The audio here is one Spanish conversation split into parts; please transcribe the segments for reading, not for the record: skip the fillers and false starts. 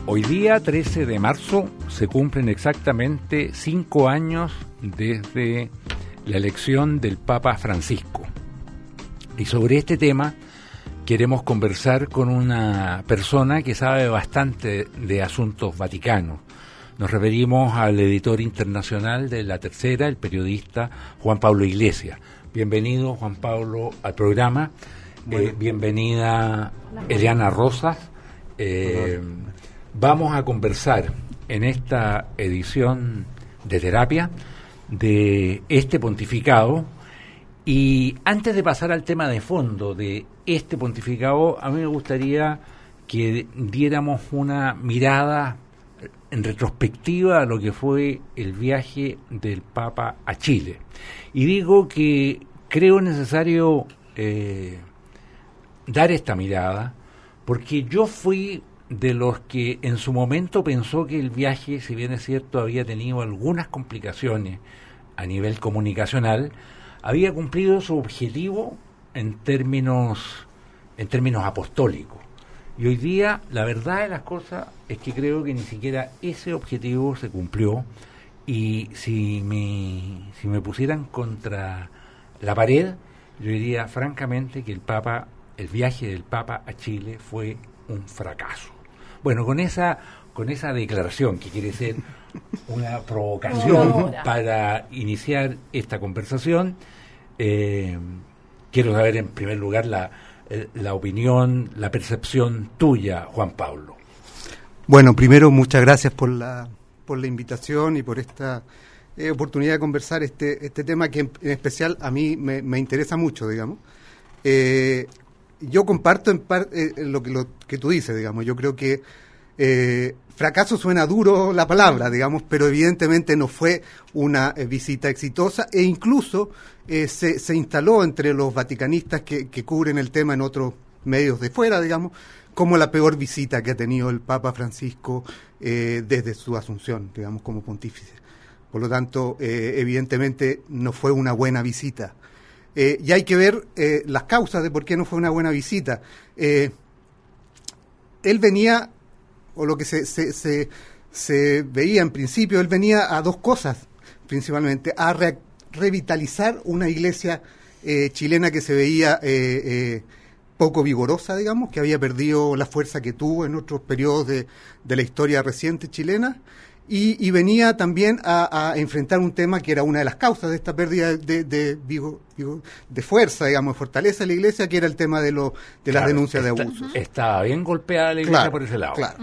Hoy día, 13 de marzo, se cumplen exactamente 5 años desde la elección del Papa Francisco. Y sobre este tema queremos conversar con una persona que sabe bastante de asuntos vaticanos. Nos referimos al editor internacional de La Tercera, el periodista Juan Pablo Iglesias. Bienvenido, Juan Pablo, al programa. Bienvenida, Eliana Rosas. Vamos a conversar en esta edición de Terapia de este pontificado. Y antes de pasar al tema de fondo de este pontificado, a mí me gustaría que diéramos una mirada en retrospectiva a lo que fue el viaje del Papa a Chile. Y digo que creo necesario dar esta mirada porque yo fui de los que en su momento pensó que el viaje, si bien es cierto, había tenido algunas complicaciones a nivel comunicacional, había cumplido su objetivo en términos apostólicos. Y hoy día, la verdad de las cosas es que creo que ni siquiera ese objetivo se cumplió. Y si me pusieran contra la pared, yo diría francamente que el viaje del Papa a Chile fue un fracaso. Bueno, con esa declaración, que quiere ser una provocación para iniciar esta conversación, quiero saber en primer lugar la opinión, la percepción tuya, Juan Pablo. Bueno, primero muchas gracias por la invitación y por esta oportunidad de conversar este tema que en especial a mí me interesa mucho, digamos. Yo comparto en parte lo que tú dices, digamos. Yo creo que fracaso suena duro la palabra, digamos, pero evidentemente no fue una visita exitosa e incluso se instaló entre los vaticanistas que cubren el tema en otros medios de fuera, digamos, como la peor visita que ha tenido el Papa Francisco desde su asunción, digamos, como pontífice. Por lo tanto, evidentemente no fue una buena visita. Y hay que ver las causas de por qué no fue una buena visita. Él venía, o lo que se veía en principio, él venía a dos cosas, principalmente, a revitalizar una iglesia chilena que se veía poco vigorosa, digamos, que había perdido la fuerza que tuvo en otros periodos de la historia reciente chilena, y venía también a enfrentar un tema que era una de las causas de esta pérdida de fuerza, digamos, de fortaleza de la iglesia, que era el tema de las denuncias de abusos. Estaba bien golpeada la iglesia por ese lado. Claro.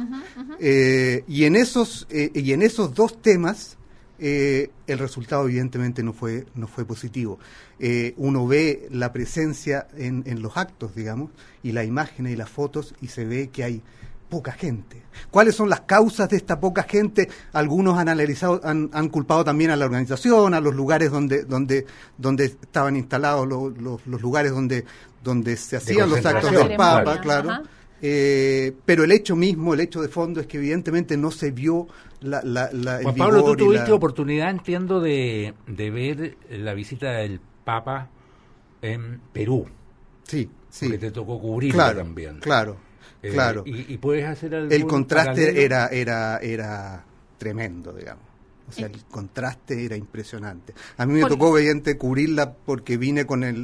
Y en esos dos temas el resultado evidentemente no fue positivo. Uno ve la presencia en los actos, digamos, y las imágenes y las fotos, y se ve que hay poca gente. ¿Cuáles son las causas de esta poca gente? Algunos han analizado, han culpado también a la organización, a los lugares donde estaban instalados los lugares donde se hacían los actos del Papa, claro. Pero el hecho de fondo es que evidentemente no se vio Juan Pablo, tú tuviste oportunidad, entiendo, de ver la visita del Papa en Perú. Sí. Porque te tocó cubrirla también. Claro. Y puedes hacer algún el contraste paralelo? era tremendo, digamos. O sea, el contraste era impresionante. A mí me tocó, obviamente, cubrirla porque vine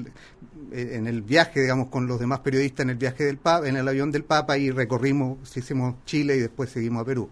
en el viaje, digamos, con los demás periodistas en el viaje del Papa, en el avión del Papa, y hicimos Chile y después seguimos a Perú.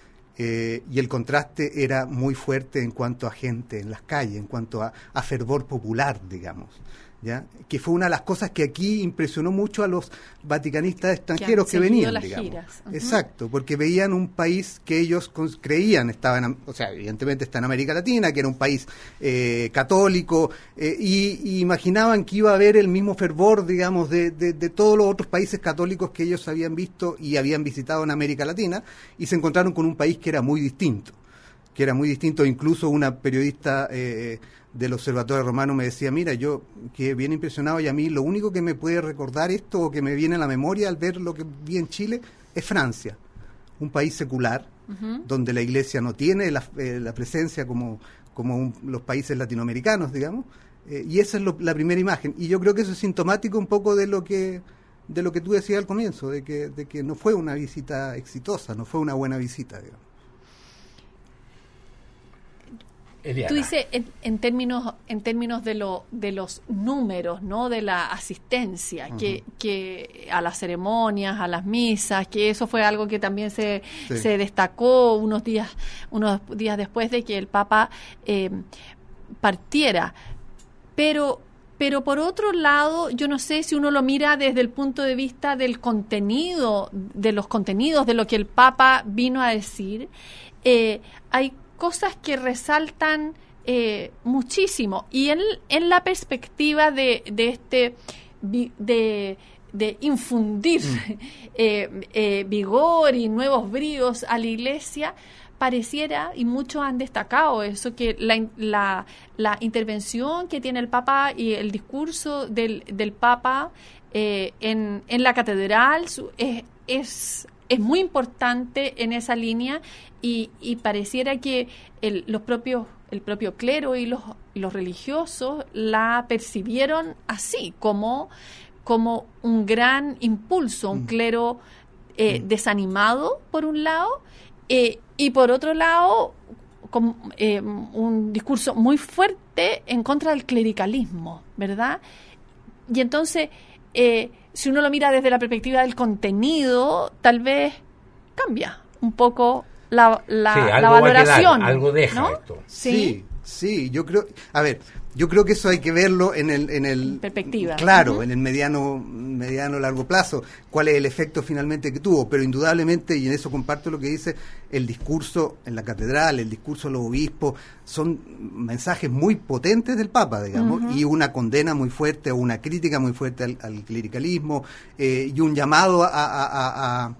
Y el contraste era muy fuerte en cuanto a gente en las calles, en cuanto a fervor popular, digamos. ¿Ya? Que fue una de las cosas que aquí impresionó mucho a los vaticanistas extranjeros que venían, digamos. Giras. Uh-huh. Exacto, porque veían un país que ellos creían evidentemente está en América Latina, que era un país católico, y imaginaban que iba a haber el mismo fervor, digamos, de todos los otros países católicos que ellos habían visto y habían visitado en América Latina, y se encontraron con un país que era muy distinto. Incluso una periodista del Observatorio Romano me decía, mira, yo que bien impresionado, y a mí lo único que me puede recordar esto, o que me viene a la memoria al ver lo que vi en Chile, es Francia, un país secular, donde la iglesia no tiene la presencia como los países latinoamericanos, digamos, y esa es la primera imagen, y yo creo que eso es sintomático un poco de lo que de lo que tú decías al comienzo, de que no fue una visita exitosa, no fue una buena visita, digamos. Eliana. Tú dices en términos de los números, ¿no? De la asistencia, que a las ceremonias, a las misas, que eso fue algo que también se destacó unos días después de que el Papa partiera. Pero por otro lado, yo no sé si uno lo mira desde el punto de vista del contenido, de los contenidos, de lo que el Papa vino a decir. Hay cosas que resaltan muchísimo, y en la perspectiva de infundir vigor y nuevos bríos a la Iglesia, pareciera, y muchos han destacado eso, que la intervención que tiene el Papa y el discurso del Papa en la catedral es muy importante en esa línea, y pareciera que el propio clero y los religiosos la percibieron así, como un gran impulso, un clero desanimado por un lado, y por otro lado un discurso muy fuerte en contra del clericalismo, ¿verdad? Y entonces, si uno lo mira desde la perspectiva del contenido, tal vez cambia un poco la valoración. Algo deja, ¿no? Esto. Sí, yo creo que eso hay que verlo en el perspectiva. Claro, en el mediano largo plazo, cuál es el efecto finalmente que tuvo, pero indudablemente, y en eso comparto lo que dice, el discurso en la catedral, el discurso de los obispos, son mensajes muy potentes del Papa, digamos, y una condena muy fuerte, o una crítica muy fuerte al clericalismo, y un llamado a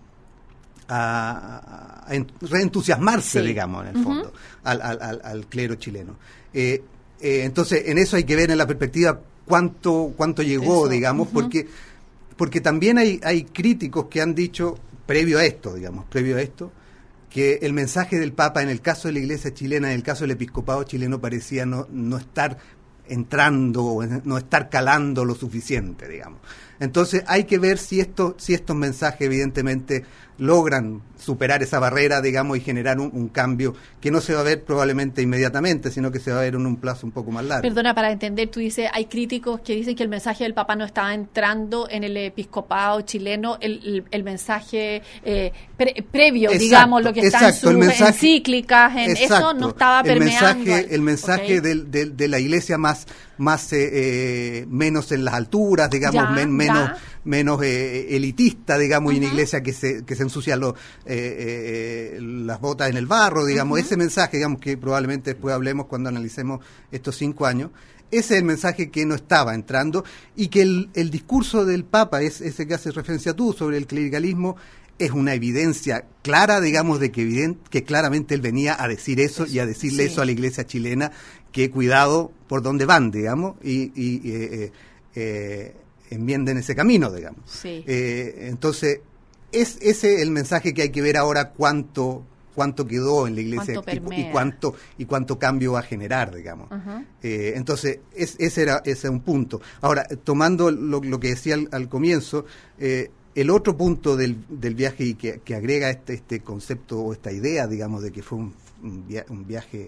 reentusiasmarse, digamos, en el fondo, al clero chileno. Entonces, en eso hay que ver en la perspectiva cuánto llegó, digamos, porque también hay críticos que han dicho, previo a esto, que el mensaje del Papa en el caso de la Iglesia chilena, en el caso del episcopado chileno, parecía no estar entrando, no estar calando lo suficiente, digamos. Entonces hay que ver si estos mensajes evidentemente logran superar esa barrera, digamos, y generar un cambio que no se va a ver probablemente inmediatamente, sino que se va a ver en un plazo un poco más largo. Perdona, para entender, tú dices, hay críticos que dicen que el mensaje del Papa no estaba entrando en el episcopado chileno, el mensaje previo, exacto, digamos, lo que está en sus encíclicas, eso no estaba permeando. El mensaje de la Iglesia más menos en las alturas, digamos, menos elitista, digamos, y una iglesia que se ensucia las botas en el barro, digamos, ese mensaje, digamos, que probablemente después hablemos cuando analicemos estos 5 años, ese es el mensaje que no estaba entrando, y que el discurso del Papa, ese que haces referencia tú sobre el clericalismo, es una evidencia clara, digamos, de que claramente él venía a decir eso y a decirle eso a la iglesia chilena, que cuidado por dónde van, digamos, y enmienden ese camino, digamos. Sí. Entonces, es ese el mensaje que hay que ver ahora cuánto quedó en la iglesia y cuánto cambio va a generar, digamos. Entonces, ese es un punto. Ahora, tomando lo que decía al comienzo, el otro punto del viaje y que agrega este concepto o esta idea, digamos, de que fue un viaje,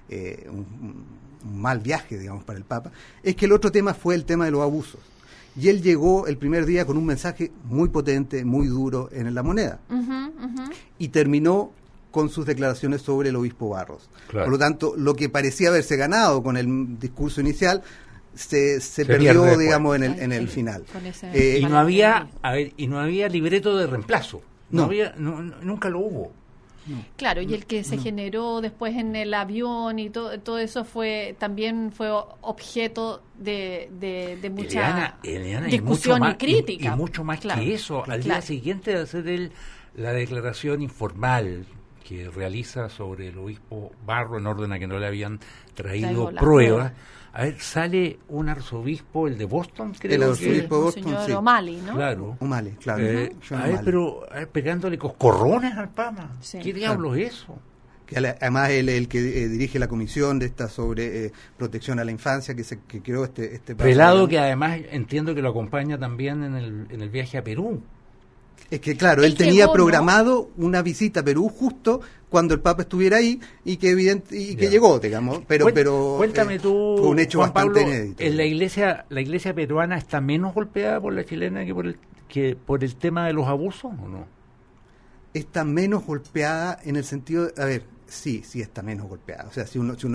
un mal viaje, digamos, para el Papa, es que el otro tema fue el tema de los abusos. Y él llegó el primer día con un mensaje muy potente, muy duro en La Moneda. Y terminó con sus declaraciones sobre el obispo Barros. Claro. Por lo tanto, lo que parecía haberse ganado con el discurso inicial se perdió, digamos, en el final. Y no había libreto de reemplazo. Nunca lo hubo. No. Claro, y el que se generó después en el avión y todo eso también fue objeto de mucha discusión y crítica. Y mucho más que eso. Al día siguiente de hacer la declaración informal que realiza sobre el obispo Barro, en orden a que no le habían traído pruebas, sale un arzobispo, el de Boston, creo. El arzobispo de Boston, sí. O'Malley, ¿no? Claro. O'Malley, claro. Pero pegándole coscorrones al Papa. Sí. ¿Qué diablos es eso? que además él es el que dirige la comisión de esta sobre protección a la infancia que creó este Prelado, que además entiendo que lo acompaña también en el viaje a Perú. Es que claro, él tenía programado una visita a Perú justo cuando el Papa estuviera ahí y que llegó, digamos, pero cuéntame tú, fue un hecho Juan bastante Pablo, inédito. ¿la iglesia peruana está menos golpeada por la chilena que por el tema de los abusos o no? Está menos golpeada en el sentido, a ver, sí está menos golpeada. O sea, si uno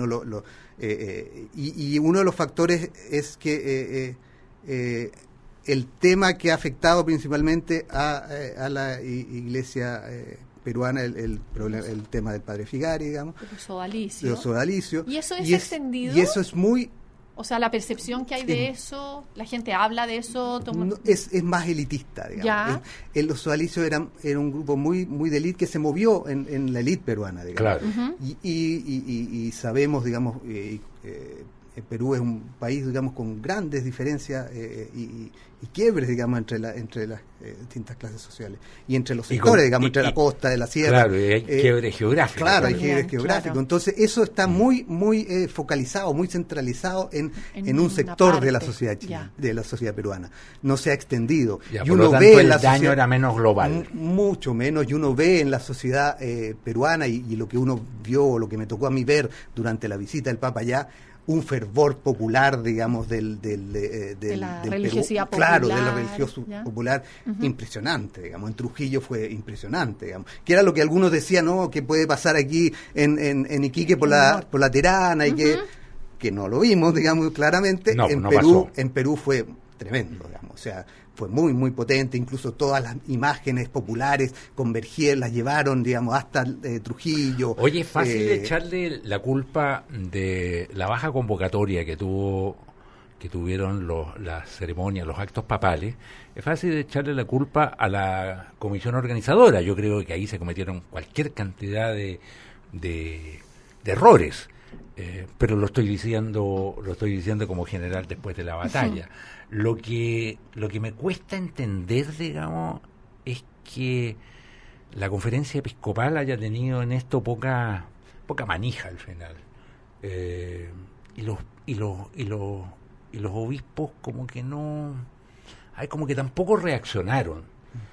y uno de los factores es que el tema que ha afectado principalmente a la iglesia peruana, el tema del padre Figari, digamos, de los sodalicios. ¿Y eso es extendido? Y eso es muy... O sea, la percepción que hay de eso, la gente habla de eso. Es más elitista, digamos. Los sodalicios eran un grupo muy de élite que se movió en la élite peruana, digamos. Claro. Y sabemos, digamos, Perú es un país, digamos, con grandes diferencias y quiebres, digamos, entre las distintas clases sociales y entre los sectores, digamos, entre la costa, de la sierra. Claro, y hay quiebres geográficos. Claro, hay quiebres geográficos. Entonces, eso está muy focalizado, muy centralizado en un sector parte de la sociedad chilena, de la sociedad peruana. No se ha extendido. Y uno lo tanto, ve el daño era menos global. Mucho menos. Y uno ve en la sociedad peruana y lo que uno vio, lo que me tocó a mí ver durante la visita del Papa allá, un fervor popular, digamos, de la religiosidad Perú, popular. Claro, de la religiosidad popular, impresionante, digamos. En Trujillo fue impresionante, digamos. Que era lo que algunos decían, ¿no? Que puede pasar aquí en Iquique por la Terana y que no lo vimos, digamos, claramente. No, no pasó. En Perú fue tremendo, digamos. O sea, fue muy, muy potente. Incluso todas las imágenes populares convergieron, las llevaron, digamos, hasta Trujillo. Oye, es fácil echarle la culpa de la baja convocatoria que tuvieron las ceremonias, los actos papales. Es fácil echarle la culpa a la comisión organizadora. Yo creo que ahí se cometieron cualquier cantidad de errores. Pero lo estoy diciendo como general después de la batalla. Lo que me cuesta entender, digamos, es que la conferencia episcopal haya tenido en esto poca manija al final. Y los obispos como que no, como que tampoco reaccionaron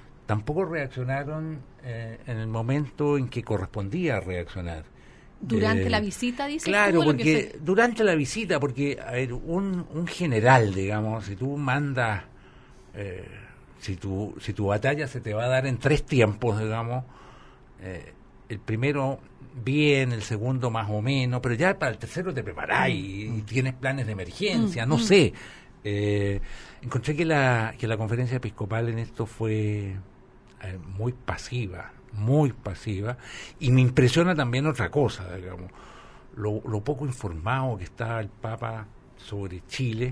en el momento en que correspondía reaccionar. ¿Durante la visita, dices? Claro, porque durante la visita, porque, a ver, un general, digamos, si tú mandas, si tu batalla se te va a dar en 3 tiempos, digamos, el primero bien, el segundo más o menos, pero ya para el tercero te preparás y tienes planes de emergencia, no sé. Encontré que la conferencia episcopal en esto fue muy pasiva, y me impresiona también otra cosa, digamos, lo poco informado que está el Papa sobre Chile,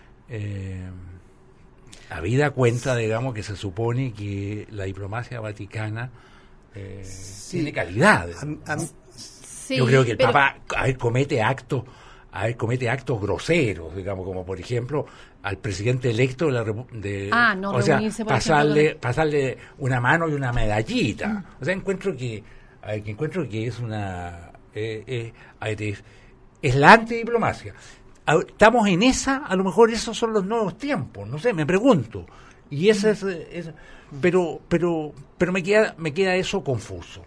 habida cuenta, digamos, que se supone que la diplomacia vaticana tiene calidad. Yo creo que el Papa comete actos groseros, digamos, como por ejemplo al presidente electo pasarle una mano y una medallita. O sea, encuentro que es es la antidiplomacia. Estamos en esa, a lo mejor esos son los nuevos tiempos, no sé, me pregunto. Y esa es pero me queda eso confuso.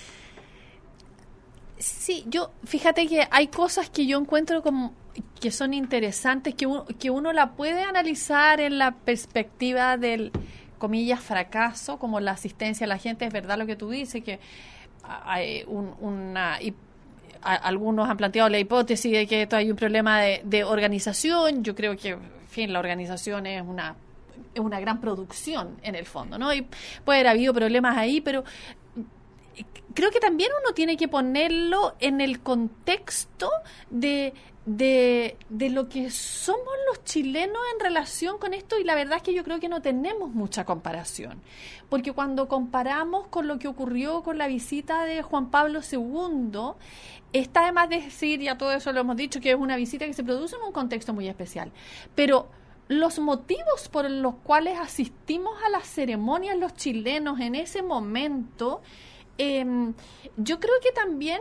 Sí, fíjate que hay cosas que yo encuentro como que son interesantes, que uno la puede analizar en la perspectiva del, comillas, fracaso, como la asistencia a la gente. Es verdad lo que tú dices, que hay algunos han planteado la hipótesis de que hay un problema de organización. Yo creo que, en fin, la organización es una gran producción en el fondo, ¿no? Y puede haber habido problemas ahí, pero creo que también uno tiene que ponerlo en el contexto de lo que somos los chilenos en relación con esto, y la verdad es que yo creo que no tenemos mucha comparación, porque cuando comparamos con lo que ocurrió con la visita de Juan Pablo II, está de más decir, ya todo eso lo hemos dicho, que es una visita que se produce en un contexto muy especial, pero los motivos por los cuales asistimos a las ceremonias los chilenos en ese momento yo creo que también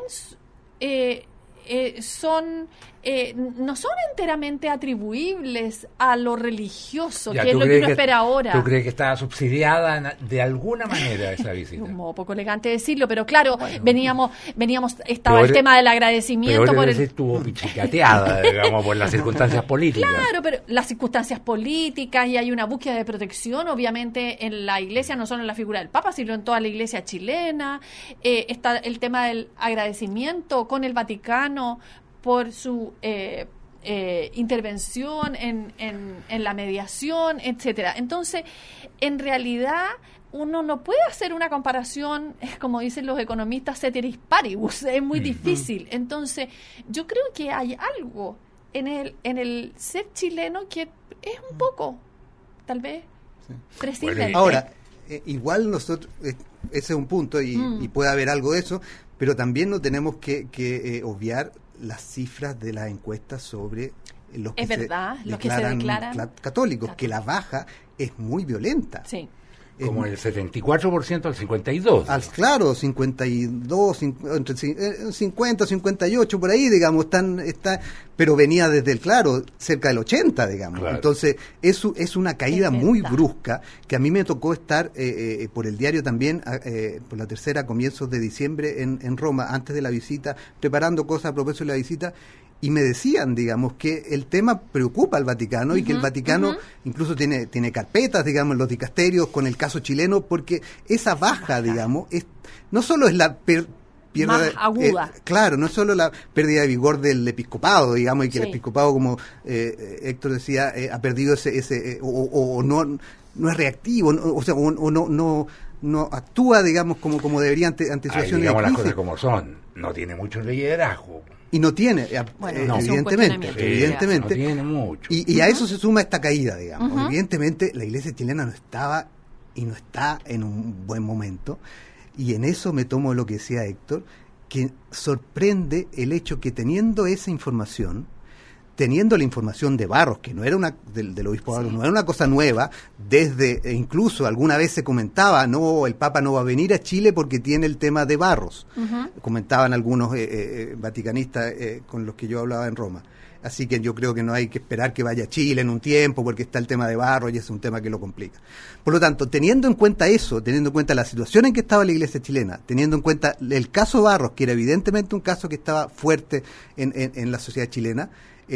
no son enteramente atribuibles a lo religioso, Ya, que es lo que uno espera ahora. ¿Tú crees que estaba subsidiada de alguna manera esa visita? Un modo poco elegante decirlo, pero claro, Bueno, veníamos, estaba el tema del agradecimiento por el... estuvo pichicateada, digamos, por las circunstancias políticas. Claro, pero las circunstancias políticas, y hay una búsqueda de protección, obviamente, en la Iglesia, no solo en la figura del Papa, sino en toda la Iglesia chilena. Está el tema del agradecimiento con el Vaticano por su intervención en la mediación, etcétera. Entonces, en realidad, uno no puede hacer una comparación, como dicen los economistas, ceteris paribus, es muy difícil. Entonces, yo creo que hay algo en el ser chileno que es un poco, tal vez, prescindible. Bueno, ahora, igual nosotros, ese es un punto y puede haber algo de eso, pero también no tenemos que obviar las cifras de las encuestas sobre los que se declaran católicos, que la baja es muy violenta. Sí. Como el 74% al 52%. Claro, 52, entre 50, 58, por ahí, digamos, está, pero venía desde cerca del 80, digamos. Claro. Entonces, eso es una caída muy brusca, que a mí me tocó estar por el diario también, por la Tercera, a comienzos de diciembre en Roma, antes de la visita, preparando cosas a propósito de la visita, y me decían, digamos, que el tema preocupa al Vaticano y que el Vaticano incluso tiene carpetas, digamos, en los dicasterios con el caso chileno, porque esa baja, digamos, no solo es la más aguda. Claro, no es solo la pérdida de vigor del episcopado, digamos, y que el episcopado, como Héctor decía, ha perdido ese o no es reactivo, no actúa, digamos, como debería ante situaciones digamos de crisis. Las cosas como son, no tiene mucho liderazgo. Y no tiene, evidentemente. No tiene mucho. Y a eso se suma esta caída, digamos. Evidentemente, la Iglesia chilena no estaba y no está en un buen momento. Y en eso me tomo lo que decía Héctor, que sorprende el hecho que teniendo esa información, teniendo la información de Barros, que no era del obispo Barros, no era una cosa nueva, incluso alguna vez se comentaba, el Papa no va a venir a Chile porque tiene el tema de Barros. Comentaban algunos vaticanistas con los que yo hablaba en Roma. Así que yo creo que no hay que esperar que vaya a Chile en un tiempo porque está el tema de Barros y es un tema que lo complica. Por lo tanto, teniendo en cuenta eso, teniendo en cuenta la situación en que estaba la Iglesia chilena, teniendo en cuenta el caso Barros, que era evidentemente un caso que estaba fuerte en la sociedad chilena,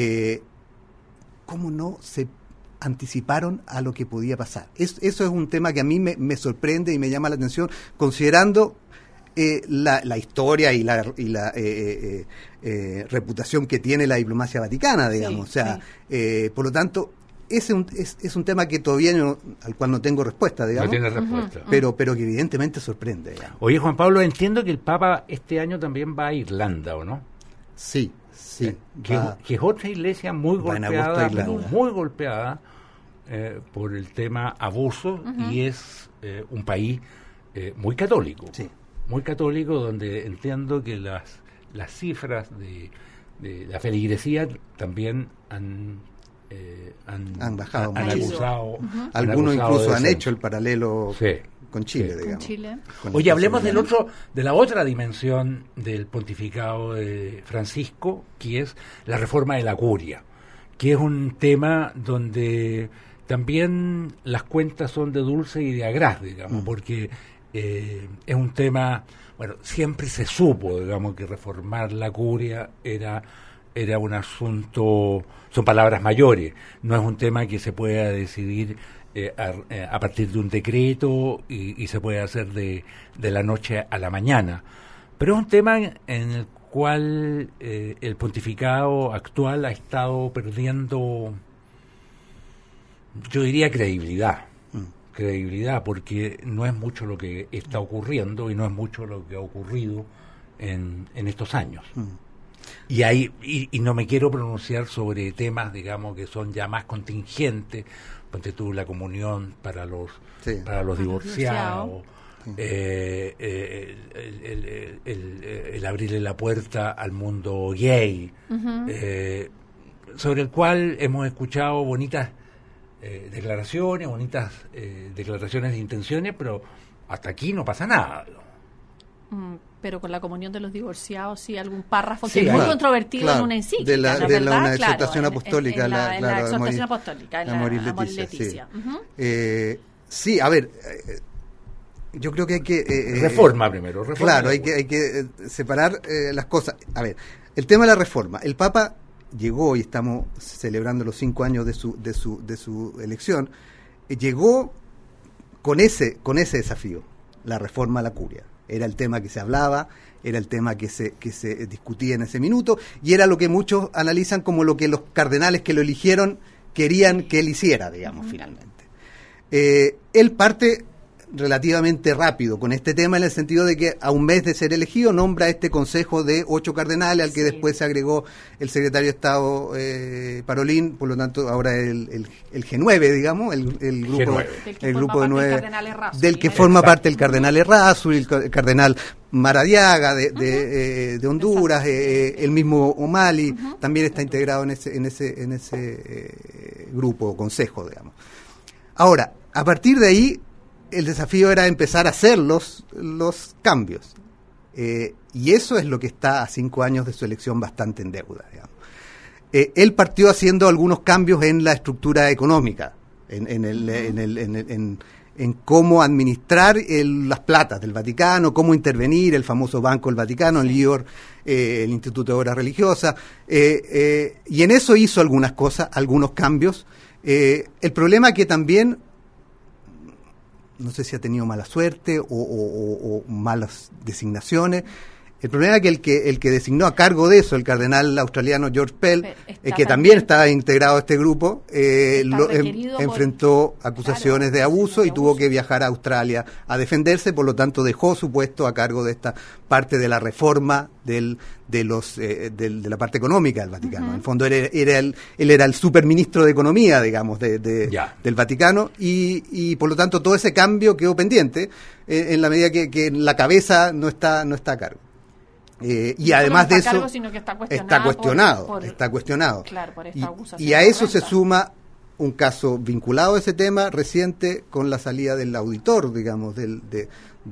¿cómo no se anticiparon a lo que podía pasar? Eso es un tema que a mí me sorprende y me llama la atención, considerando la historia y la reputación que tiene la diplomacia vaticana, digamos. Por lo tanto, es un tema que todavía al cual no tengo respuesta, digamos. No tiene respuesta. Pero que evidentemente sorprende, digamos. Oye, Juan Pablo, entiendo que el Papa este año también va a Irlanda, ¿o no? Sí. Que es otra iglesia muy golpeada por el tema abuso y es un país muy católico. Sí. Muy católico, donde entiendo que las cifras de la feligresía también han bajado, han acusado. Algunos incluso han hecho el paralelo con Chile, digamos. Con Chile. Oye, hablemos de la otra dimensión del pontificado de Francisco, que es la reforma de la curia, que es un tema donde también las cuentas son de dulce y de agraz, digamos, porque es un tema, siempre se supo, digamos, que reformar la curia era un asunto, son palabras mayores, no es un tema que se pueda decidir a partir de un decreto y se puede hacer de la noche a la mañana, pero es un tema en el cual el pontificado actual ha estado perdiendo, yo diría, credibilidad, porque no es mucho lo que está ocurriendo y no es mucho lo que ha ocurrido en estos años. Y no me quiero pronunciar sobre temas, digamos, que son ya más contingentes, ponte tú la comunión para los divorciados, el abrirle la puerta al mundo gay, sobre el cual hemos escuchado bonitas declaraciones de intenciones, pero hasta aquí no pasa nada. Pero con la comunión de los divorciados, sí, algún párrafo Sí, que es muy claro, controvertido claro, en una encíclica, de la- ¿no es de verdad? una Claro, exhortación apostólica, en la claro, exhortación Amoris- apostólica, en la Amoris Amoris Laetitia, Laetitia. sí. Ujú. Sí, a ver, yo creo que hay que... Reforma primero. Reforma Claro, hay que separar las cosas. A ver, el tema de la reforma. El Papa llegó, y estamos celebrando los 5 años de su elección, llegó con ese desafío, la reforma a la curia. Era el tema que se hablaba, era el tema que se discutía en ese minuto, y era lo que muchos analizan como lo que los cardenales que lo eligieron querían que él hiciera, digamos, finalmente. Él parte relativamente rápido con este tema, en el sentido de que a un mes de ser elegido nombra este consejo de 8 cardenales, al que después se agregó el secretario de Estado Parolin, por lo tanto ahora el G9, digamos, el grupo, G9. el grupo de 9, del que Errázuriz. forma parte el cardenal Errázuriz, el cardenal Maradiaga de Honduras, el mismo O'Malley también está integrado en ese grupo o consejo, digamos. Ahora, a partir de ahí, el desafío era empezar a hacer los cambios. Y eso es lo que está a 5 años de su elección bastante en deuda, digamos. Él partió haciendo algunos cambios en la estructura económica, en cómo administrar las platas del Vaticano, cómo intervenir el famoso Banco del Vaticano, el IOR, el Instituto de Obras Religiosas, y en eso hizo algunas cosas, algunos cambios. El problema que también, no sé si ha tenido mala suerte o malas designaciones. El problema es que el que designó a cargo de eso, el cardenal australiano George Pell, que también estaba integrado a este grupo, enfrentó acusaciones de abuso y tuvo que viajar a Australia a defenderse, por lo tanto dejó su puesto a cargo de esta parte de la reforma de la parte económica del Vaticano. En el fondo él era el superministro de Economía, digamos, del Vaticano, y por lo tanto todo ese cambio quedó pendiente en la medida que la cabeza no está a cargo. Y además de eso está cuestionado. Claro, por esta acusación y a eso se correcta. suma un caso vinculado a ese tema reciente con la salida del auditor, digamos, de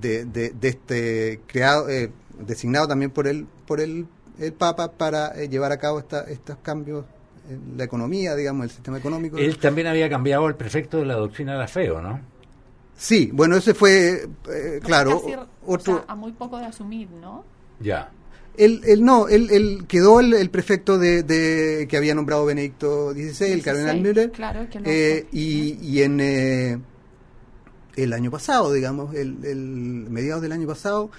este creado, designado también por el Papa para llevar a cabo estos cambios en la economía, digamos, el sistema económico. Él también había cambiado el prefecto de la doctrina de la fe, ¿o no? Sí, bueno, ese fue, claro, Casi, otro... o sea, a muy poco de asumir, ¿no? Ya. Él quedó el prefecto de que había nombrado Benedicto XVI, el cardenal Müller, claro, que no y en el año pasado, digamos, mediados del año pasado,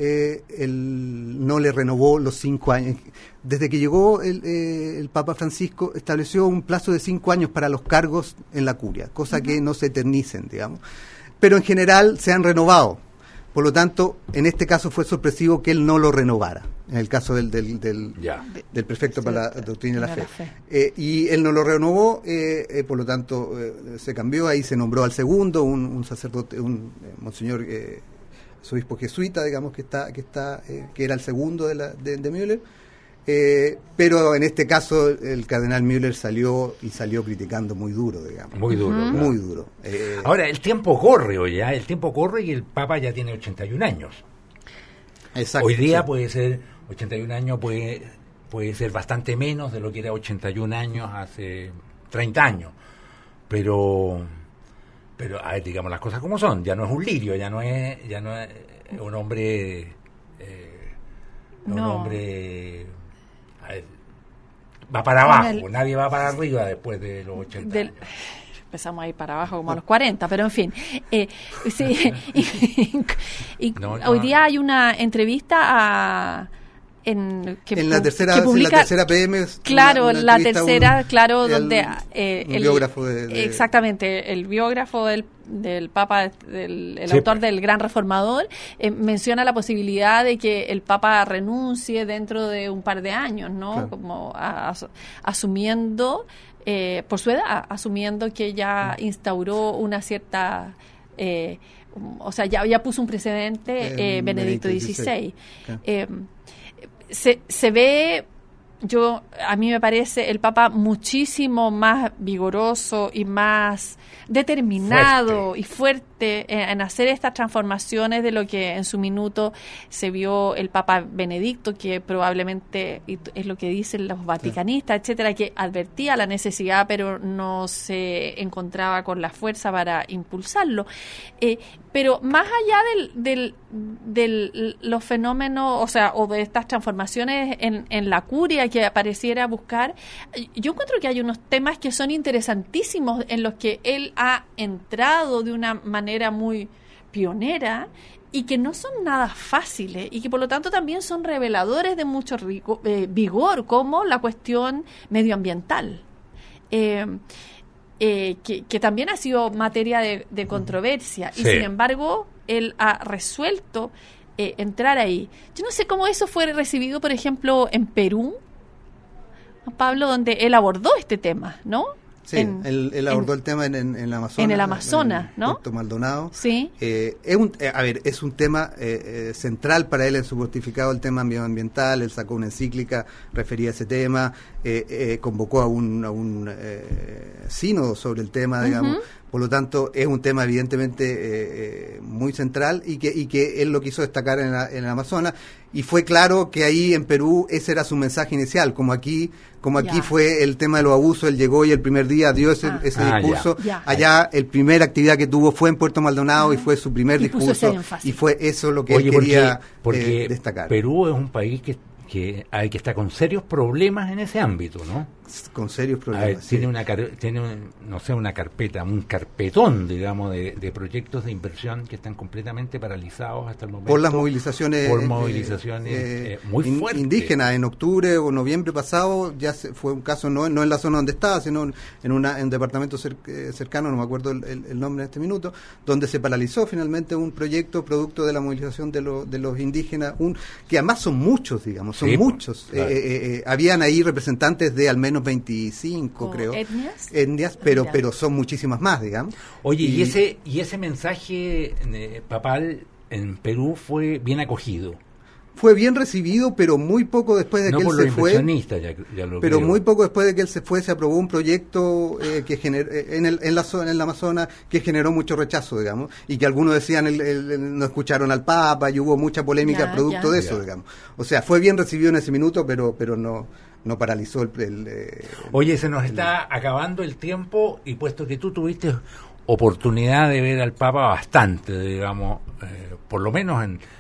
él no le renovó los 5 años. Desde que llegó el Papa Francisco, estableció un plazo de 5 años para los cargos en la curia, cosa que no se eternicen, digamos. Pero en general se han renovado. Por lo tanto, en este caso fue sorpresivo que él no lo renovara, en el caso del prefecto para la doctrina de la fe. Y él no lo renovó, por lo tanto se cambió, ahí se nombró al segundo, un sacerdote, un monseñor obispo jesuita, digamos, que era el segundo de Müller. Pero en este caso el cardenal Müller salió criticando muy duro, digamos. Muy duro. Claro. Muy duro. Ahora, el tiempo corre hoy, ¿ya? El tiempo corre y el Papa ya tiene 81 años. Exacto, Hoy día sí. puede ser, 81 años puede ser bastante menos de lo que era 81 años hace 30 años. Pero a ver, digamos las cosas como son. Ya no es un lirio, ya no es un hombre... Un hombre... A ver, va para abajo, nadie va para arriba después de los 80 años. Empezamos a ir para abajo como a los 40, pero en fin. Sí, hoy día hay una entrevista en la tercera PM. Claro, la tercera, donde el biógrafo exactamente, el biógrafo del Papa, el autor del Gran Reformador, menciona la posibilidad de que el Papa renuncie dentro de un par de años, ¿no? Claro. Como asumiendo, por su edad, asumiendo que ya instauró una cierta... o sea, ya puso un precedente Benedicto XVI. Claro. Se ve a mí me parece el Papa muchísimo más vigoroso y más determinado y fuerte en hacer estas transformaciones de lo que en su minuto se vio el Papa Benedicto, que probablemente es lo que dicen los vaticanistas, etcétera, que advertía la necesidad pero no se encontraba con la fuerza para impulsarlo. Pero más allá de los fenómenos, o de estas transformaciones en la curia que pareciera buscar, yo encuentro que hay unos temas que son interesantísimos en los que él ha entrado de una manera muy pionera y que no son nada fáciles y que por lo tanto también son reveladores de mucho vigor, como la cuestión medioambiental. Que también ha sido materia de controversia y sin embargo él ha resuelto entrar ahí. Yo no sé cómo eso fue recibido, por ejemplo, en Perú, Pablo, donde él abordó este tema, ¿no? Sí, él abordó el tema en el Amazonas. En el Amazonas, ¿no? Puerto Maldonado. Sí. Es un tema central para él en su pontificado, el tema medioambiental. Él sacó una encíclica referida a ese tema, convocó a un sínodo sobre el tema, digamos. Por lo tanto, es un tema evidentemente muy central y que él lo quiso destacar en el Amazonas. Y fue claro que ahí en Perú ese era su mensaje inicial, como aquí fue el tema de los abusos. Él llegó y el primer día dio ese discurso. Allá el primer actividad que tuvo fue en Puerto Maldonado y fue su primer discurso. Y fue eso lo que él quería destacar. Perú es un país que está con serios problemas en ese ámbito, ¿no? Con serios problemas. Tiene una carpeta, un carpetón, digamos, de proyectos de inversión que están completamente paralizados hasta el momento. Por las movilizaciones. Muy fuertes. Indígenas. En octubre o noviembre pasado ya fue un caso, no en la zona donde estaba, sino en un departamento cercano, no me acuerdo el nombre en este minuto, donde se paralizó finalmente un proyecto producto de la movilización de los indígenas, que además son muchos, digamos, muchos. Claro. Habían ahí representantes de al menos 25, creo. Etnias, pero son muchísimas más, digamos. Oye, y ese mensaje papal en Perú fue bien acogido. Fue bien recibido, pero muy poco después de que él se fue. Pero muy poco después de que él se fue, se aprobó un proyecto que en el Amazonas que generó mucho rechazo, digamos, y que algunos decían no escucharon al Papa y hubo mucha polémica producto de eso, digamos. O sea, fue bien recibido en ese minuto, pero no paralizó Oye, se nos está acabando el tiempo y puesto que tú tuviste oportunidad de ver al Papa bastante, digamos, por lo menos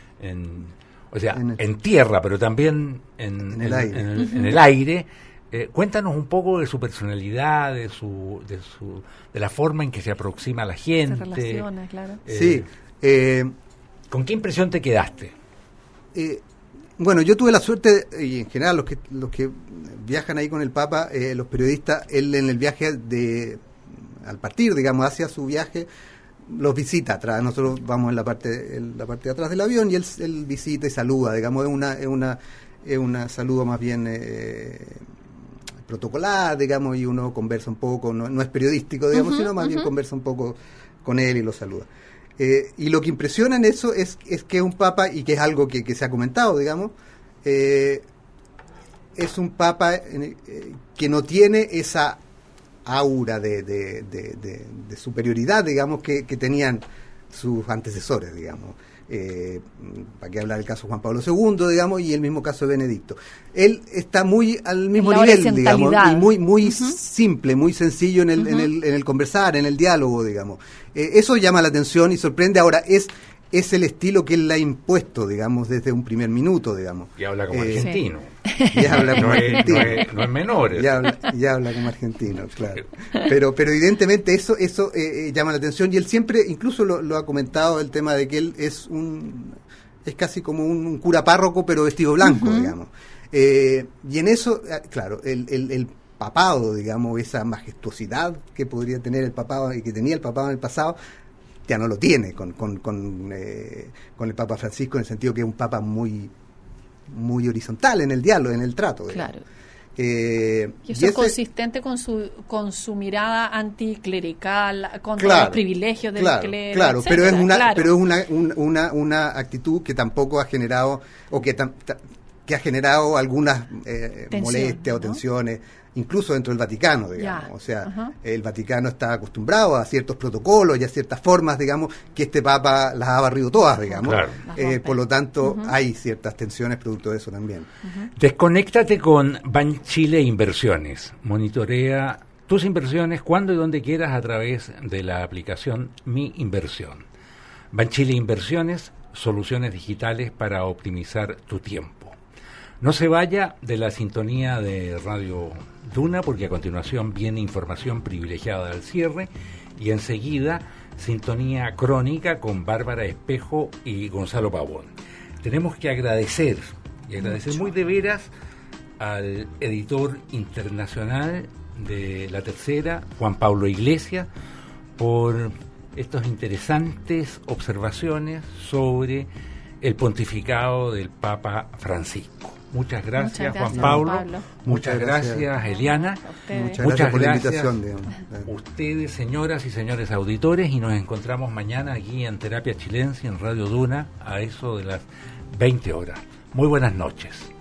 en tierra, pero también en el aire. Cuéntanos un poco de su personalidad, de la forma en que se aproxima a la gente. Se relaciona, claro. Sí. ¿Con qué impresión te quedaste? Bueno, yo tuve la suerte, y en general los que viajan ahí con el Papa, los periodistas, él en el viaje al partir, digamos, hacia su viaje, los visita atrás. Nosotros vamos en la parte de atrás del avión y él visita y saluda, digamos, es una saludo más bien protocolar, digamos, y uno conversa un poco, no es periodístico, digamos, sino más bien conversa un poco con él y lo saluda. Y lo que impresiona en eso es que es un Papa, y que es algo que se ha comentado, digamos, es un Papa que no tiene esa aura de superioridad, digamos, que tenían sus antecesores, digamos. Para qué hablar del caso de Juan Pablo II, digamos, y el mismo caso de Benedicto. Él está muy al mismo nivel, digamos, y muy simple, muy sencillo en el conversar, en el diálogo, digamos. Eso llama la atención y sorprende. Ahora, es el estilo que él le ha impuesto, digamos, desde un primer minuto, digamos. Y habla como argentino. Y habla como argentino. No es menor. Y habla como argentino, claro. Pero evidentemente eso llama la atención, y él siempre, incluso lo ha comentado, el tema de que él es casi como un cura párroco, pero vestido blanco, digamos. Y en eso, claro, el papado, digamos, esa majestuosidad que podría tener el papado y que tenía el papado en el pasado, ya no lo tiene con el Papa Francisco, en el sentido que es un Papa muy horizontal en el diálogo, en el trato. Claro. Y eso es consistente con su mirada anticlerical, contra los privilegios del clero. Claro, etcétera, pero es una actitud que tampoco ha generado, o que que ha generado algunas molestias, ¿no? o tensiones, incluso dentro del Vaticano, digamos. O sea, el Vaticano está acostumbrado a ciertos protocolos y a ciertas formas, digamos, que este Papa las ha barrido todas, digamos. Claro. Por lo tanto, hay ciertas tensiones producto de eso también. Desconéctate con Banchile Inversiones. Monitorea tus inversiones cuando y donde quieras a través de la aplicación Mi Inversión. Banchile Inversiones, soluciones digitales para optimizar tu tiempo. No se vaya de la sintonía de Radio Duna, porque a continuación viene información privilegiada al cierre y enseguida sintonía crónica con Bárbara Espejo y Gonzalo Pavón. Tenemos que agradecer muy de veras al editor internacional de La Tercera, Juan Pablo Iglesias, por estas interesantes observaciones sobre el pontificado del Papa Francisco. Muchas gracias, Juan Pablo. Muchas gracias, Eliana. Muchas gracias por la invitación. Ustedes, señoras y señores auditores, y nos encontramos mañana aquí en Terapia Chilense, en Radio Duna, a eso de las 20 horas. Muy buenas noches.